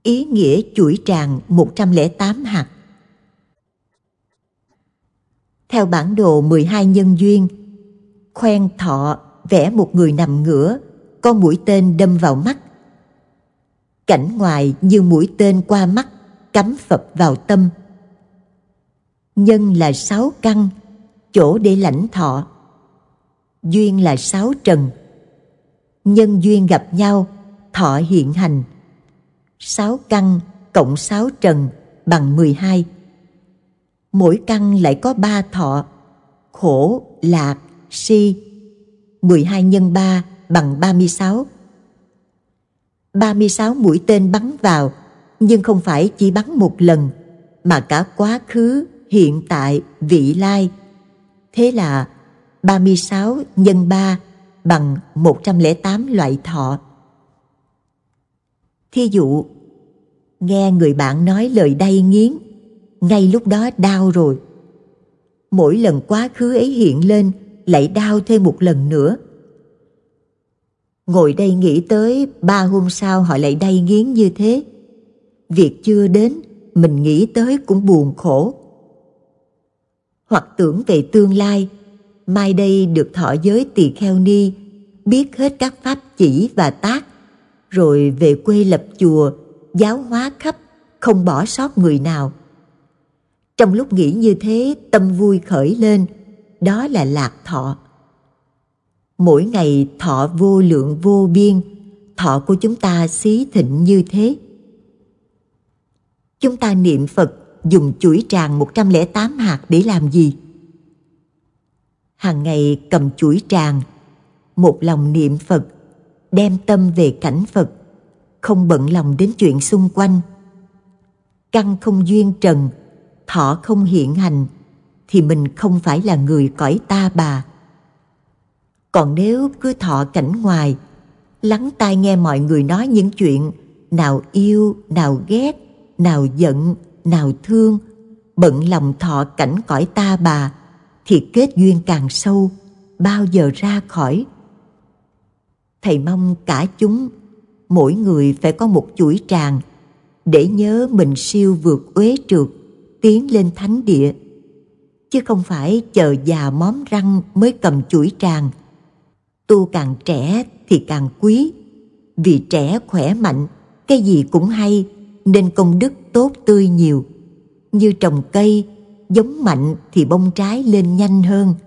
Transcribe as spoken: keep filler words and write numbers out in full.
Ý nghĩa chuỗi tràng một trăm lẻ tám hạt. Theo bản đồ mười hai nhân duyên, khoen thọ vẽ một người nằm ngửa, có mũi tên đâm vào mắt. Cảnh ngoài như mũi tên qua mắt, cắm phập vào tâm. Nhân là sáu căn, chỗ để lãnh thọ. Duyên là sáu trần. Nhân duyên gặp nhau, thọ hiện hành. Sáu căn cộng sáu trần bằng mười hai. Mỗi căn lại có ba thọ, khổ, lạc, si. mười hai nhân ba bằng ba mươi sáu. ba mươi sáu mũi tên bắn vào, nhưng không phải chỉ bắn một lần, mà cả quá khứ, hiện tại, vị lai. Thế là ba mươi sáu nhân ba bằng một trăm lẻ tám loại thọ. Thí dụ, nghe người bạn nói lời đay nghiến, ngay lúc đó đau rồi. Mỗi lần quá khứ ấy hiện lên, lại đau thêm một lần nữa. Ngồi đây nghĩ tới ba hôm sau họ lại đay nghiến như thế. Việc chưa đến, mình nghĩ tới cũng buồn khổ. Hoặc tưởng về tương lai, mai đây được thọ giới tỳ kheo ni, biết hết các pháp chỉ và tác, rồi về quê lập chùa, giáo hóa khắp, không bỏ sót người nào. Trong lúc nghĩ như thế, tâm vui khởi lên, đó là lạc thọ. Mỗi ngày thọ vô lượng vô biên, thọ của chúng ta xí thịnh như thế. Chúng ta niệm Phật dùng chuỗi tràng một trăm lẻ tám hạt để làm gì? Hàng ngày cầm chuỗi tràng, một lòng niệm Phật, đem tâm về cảnh Phật, không bận lòng đến chuyện xung quanh. Căn không duyên trần, thọ không hiện hành, thì mình không phải là người cõi ta bà. Còn nếu cứ thọ cảnh ngoài, lắng tai nghe mọi người nói những chuyện nào yêu, nào ghét, nào giận, nào thương, bận lòng thọ cảnh cõi ta bà, thì kết duyên càng sâu, bao giờ ra khỏi. Thầy mong cả chúng, mỗi người phải có một chuỗi tràng, để nhớ mình siêu vượt uế trượt, tiến lên thánh địa. Chứ không phải chờ già móm răng mới cầm chuỗi tràng. Tu càng trẻ thì càng quý, vì trẻ khỏe mạnh, cái gì cũng hay, nên công đức tốt tươi nhiều. Như trồng cây, giống mạnh thì bông trái lên nhanh hơn.